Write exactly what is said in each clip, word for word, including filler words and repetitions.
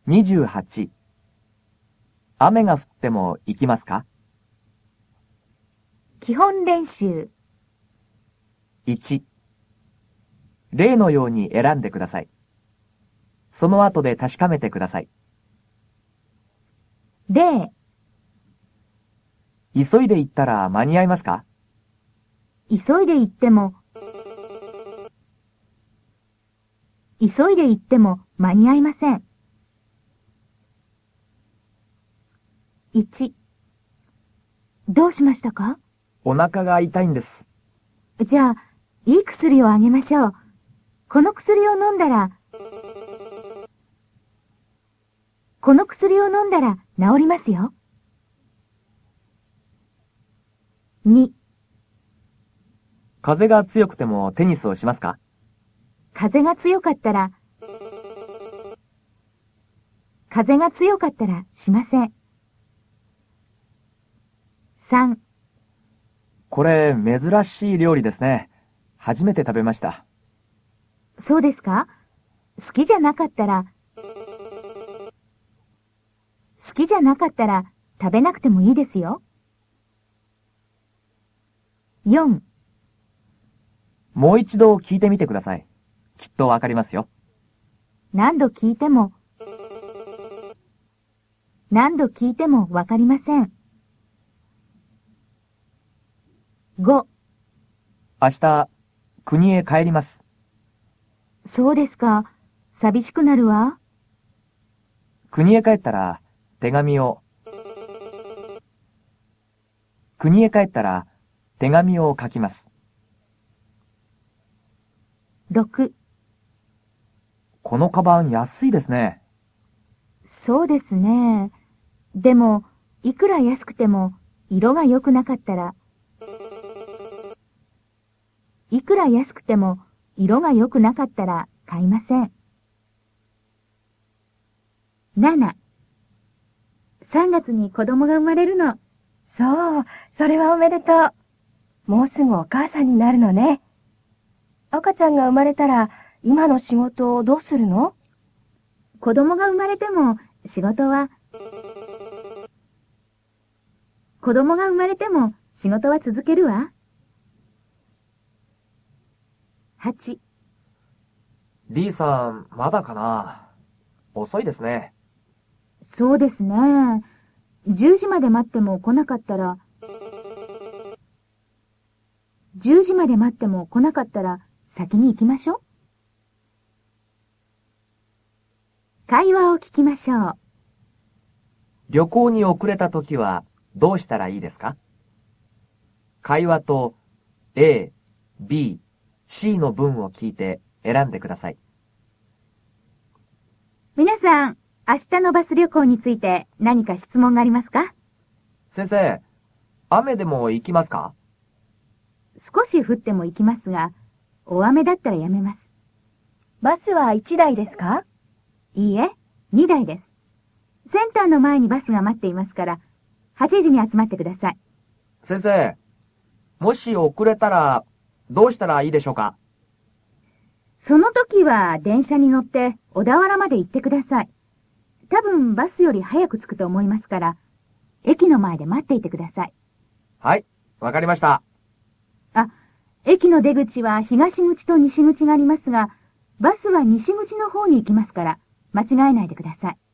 にじゅうはち、雨が降っても行きますか？ 基本練習。 いち、例のように選んでください。その後で確かめてください。 例、 急いで行ったら間に合いますか？ 急いで行っても、急いで行っても間に合いません。いち、どうしましたか？ お腹が痛いんです。 じゃあ、いい薬をあげましょう。この薬を飲んだら、この薬を飲んだら治りますよ。に、 風が強くてもテニスをしますか？ 風が強かったら、風が強かったらしません。さん、 これ珍しい料理ですね。初めて食べました。 そうですか？好きじゃなかったら、好きじゃなかったら食べなくてもいいですよ。よん、 もう一度聞いてみてください。きっとわかりますよ。 何度聞いても、何度聞いてもわかりません。ご、 明日、国へ帰ります。 そうですか。寂しくなるわ。 国へ帰ったら手紙を、国へ帰ったら手紙を書きます。 ろく、 このカバン安いですね。 そうですね。でも、いくら安くても色が良くなかったら、いくら安くても色が良くなかったら買いません。なな、さんがつに子供が生まれるの。 そう、それはおめでとう。もうすぐお母さんになるのね。赤ちゃんが生まれたら、今の仕事をどうするの？ 子供が生まれても仕事は、子供が生まれても仕事は続けるわ。はち、 D さん、まだかな？遅いですね。 そうですね。じゅうじまで待っても来なかったら、じゅうじまで待っても来なかったら先に行きましょう。会話を聞きましょう。 旅行に遅れたときはどうしたらいいですか？会話と A、B、C の文を聞いて選んでください。 皆さん、明日のバス旅行について何か質問がありますか？ 先生、雨でも行きますか？ 少し降っても行きますが、大雨だったらやめます。 バスはいちだいですか？ いいえ、にだいです。センターの前にバスが待っていますから、はちじに集まってください。 先生、もし遅れたらどうしたらいいでしょうか？ その時は電車に乗って小田原まで行ってください。多分バスより早く着くと思いますから、駅の前で待っていてください。 はい、わかりました。 あ、駅の出口は東口と西口がありますが、バスは西口の方に行きますから、間違えないでください。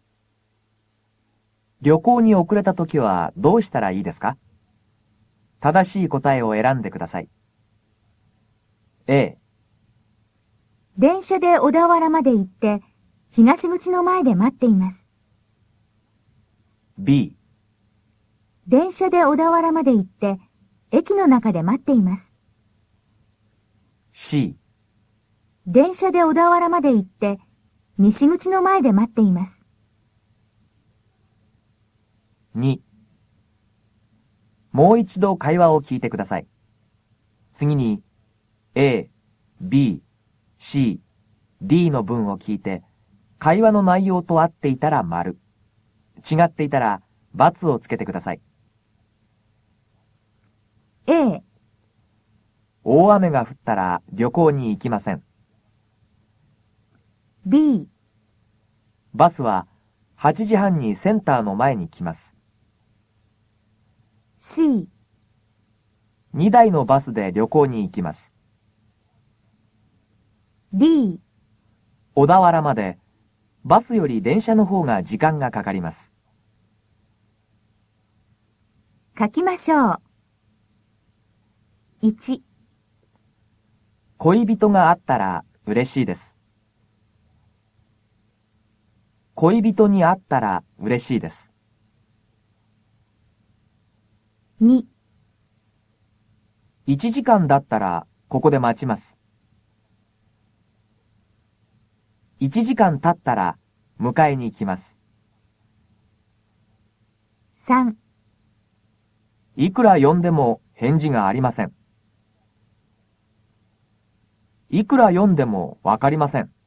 旅行に遅れたときはどうしたらいいですか？正しい答えを選んでください。A、 電車で小田原まで行って、東口の前で待っています。 B、 電車で小田原まで行って、駅の中で待っています。 C、 電車で小田原まで行って、西口の前で待っています。 に、もう一度会話を聞いてください。次に A、B、C、D の文を聞いて、会話の内容と合っていたら丸、違っていたら×をつけてください。 A、 大雨が降ったら旅行に行きません。 B、 バスははちじはんにセンターの前に来ます。 C、 にだいのバスで旅行に行きます。 D、 小田原までバスより電車の方が時間がかかります。 書きましょう。いち、 恋人があったら嬉しいです。恋人に会ったら嬉しいです。 に、 いちじかんだったらここで待ちます。いちじかん経ったら迎えに行きます。 さん、 いくら呼んでも返事がありません。いくら読んでもわかりません。